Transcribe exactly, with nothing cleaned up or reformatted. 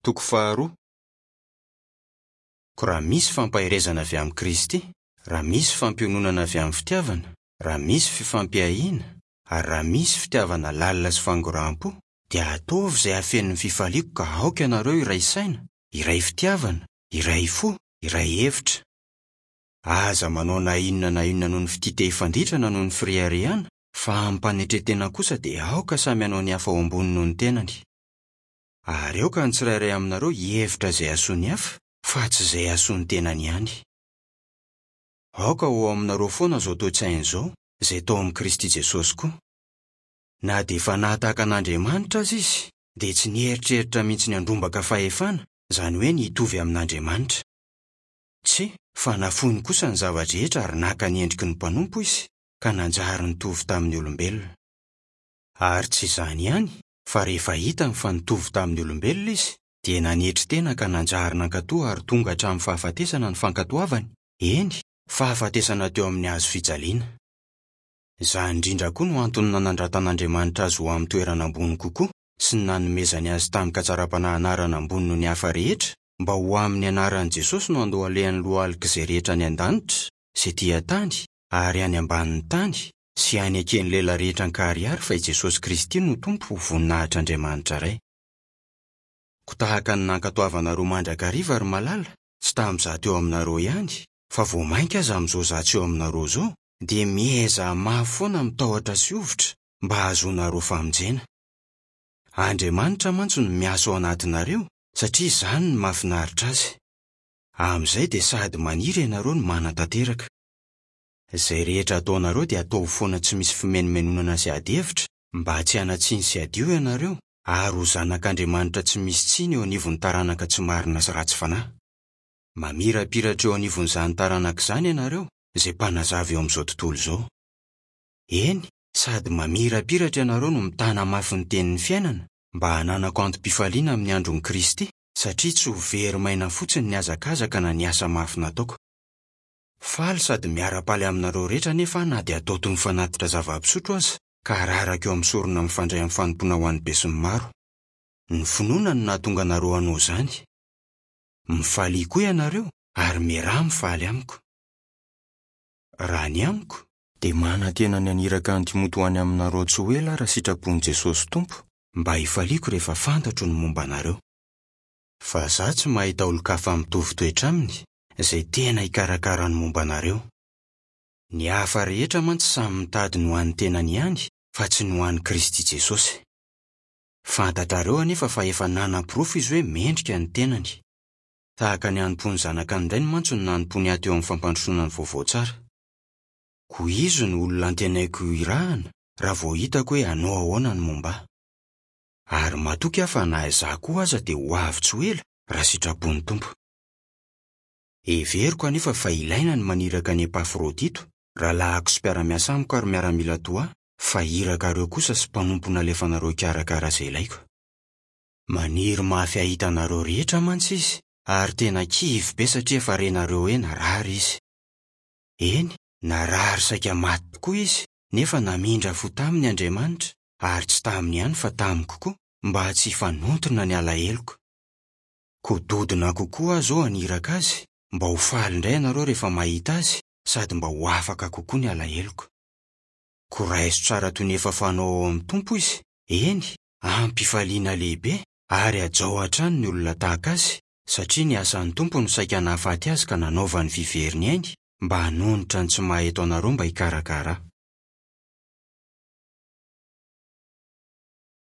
Toko faharoa. Ko raha misy fampahirezana avy amin'ny Kristy, raha misy fampiononana avy amin'ny fitiavana, raha misy fifampiahiana, ary raha misy fitiavana lalina sy fangoram-po, dia ataovy izay hafen'ny fifaliako ka aoka ianareo iray saina, iray fitiavana, iray fo, iray hevitra. Aza manao na inona na inona noho ny fitite ifandritrana noho ny firehariana, fa ampanetretena kosa dia aoka samy hanao ny hafa ao ambony noho ny tenany. Ary aoka ny tsirairay aminareo hevitra izay asony hafa, fa tsy izay asony tenany ihany. Aoka ho aminareo foana izao toe-tsaina izao, izay tao amin'ny Kristy Jesosy koa. Na dia efa nahataka an'Andriamanitra aza izy, dia tsy nieritreritra mihitsy ny handrombaka fahefana, izany hoe ny hitovy amin'Andriamanitra. Tsy, fa nafony kosa ny zava-drehetra ary naka ny endriky ny mpanompo izy, ka nanjary nitovy tamin'ny olombelona. Ary tsy izany ihany, fa rehefa hitany fa nitovy tamin'ny olombelona izy, dia nanetry tena ka nanjary nankatoa ary tonga hatramin'ny fahafatesana ny fankatoavany. Eny, fahafatesana teo amin'ny hazo fijaliana. Izany indrindra koa no antony nanandratan'Andriamanitra azy ho amin'ny toerana ambony kokoa, sy ny nanomezany azy tamin'ny katsarapana anarana ambony noho ny hafa rehetra, mba ho amin'ny anaran'i Jesosy no andoha alehan'ny lohalika izay rehetra any an-danitra, izay tia tany, ary any ambanin'ny tany, sy any aken'ny lela rehetra an-kariary fa i Jesosy Kristy no tompo ho voninahitr'Andriamanitra iray. Ko tahaka ny nankatoavanareo mandrakariva ary malala, tsy tamin'izaho teo aminareo ihany, fa vao mainka aza amin'izao izaho tsy eo aminareo izao, dia mieza mafy foana mitahotra sy ovitra mba ahazoanareo famonjena. Andriamanitra mantsy no miasa ao anatinareo, satria izany ny mahafinaritra azy. Amin'izay dia sady maniry ianareo no manan-tanteraka. Izay rehetra ataonareo dia atao foana tsy misy fimenomenonana sy ady-hevitra, mba tsy hanatsiny sy hadio ianareo, ary ho zanak'Andriamanitra tsy misy tsiny eo anivon'ny taranaka tsy marina sy ratsy fanahy. Mamirapiratra eo anivon'izany taranaka izany ianareo, izay mpanazava eo amin'izao tontolo izao. Eny, sady mamirapiratra ianareo no mitana mafy ny tenin'ny fiainana, mba hananako antom-pifaliana amin'ny andron'i Kristy, satria tsy ho very maina fotsiny ny hazakazaka na ny asa mafy nataoko. Faly sady miara-paly aminareo rehetra nefa na dia atao toy ny fanatitra zava-pisotro aza, ka raraka eo amin'ny sorona mifandray amin'ny fanompoana ho an'ny be sy ny maro. Ny finoana no nahatonga anareo hanao izany. Mifaly koa ianareo, ary miaraha mifaly amiko. Raha ny amiko, dia manantena ny aniraka ny Timoty ho any aminareo tsy ho ela raha sitrapon'i Jesosy Tompo, mba hifaliako rehefa fantatro ny momba anareo. Fa izaho tsy mahita olon-kafa mitovy toetra aminy, izay tena hikarakara ny momba anareo. Ny hafa rehetra mantsy samy mitady ny ho an'ny tenany ihany, fa tsy ny ho an'ny Kristy Jesosy. Fantatrareo anefa fa efa nanam-porofo izy hoe mendrika ny tenany. Tahaka ny hanompon'ny zanakany indray ny mantsy no nanompo ato eo amin'ny fampandrosoana ny vaovao tsara. Ko izo ny olona antenaiko irahana, raha vao hitako hoe hanao ahoana ny momba. Ary matoky aho fa na izaho koa aza dia ho avy tsy ho ela raha sitrapon'ny Tompo. Heveriko anefa fa ilaina ny maniraka ny Epafrodito, rahalahako sy mpiara-miasa amiko ary miara-mila toa, fa irakareo kosa sy mpanompo alefanareo karakara izay ilaiko. Maniry mafy ahitanareo rehetra mantsy izy, ary tena kivy be satria efa renareo hoe narary izy. Eny, narary saika maty tokoa izy, nefa namindra fo taminy Andriamanitra, ary tsy taminy ihany fa tamiko koa, mba tsy hifanotrona ny alahelo. Ko dodina kokoa azo aniraka azy, mba ho faly indray ianareo rehefa mahita azy, sady mba ho afaka kokoa ny alaheloko. Ko raiso tsara toy ny efa fanao ao amin'ny Tompo izy, eny, ampifaliana lehibe, ary ajao hatrany ny olona tahaka azy, satria ny asan'ny Tompo no saika nahafaty azy ka nanaova ny viveriny ainy, mba hanonitra ny tsy mahay atao anareo mba hikarakara.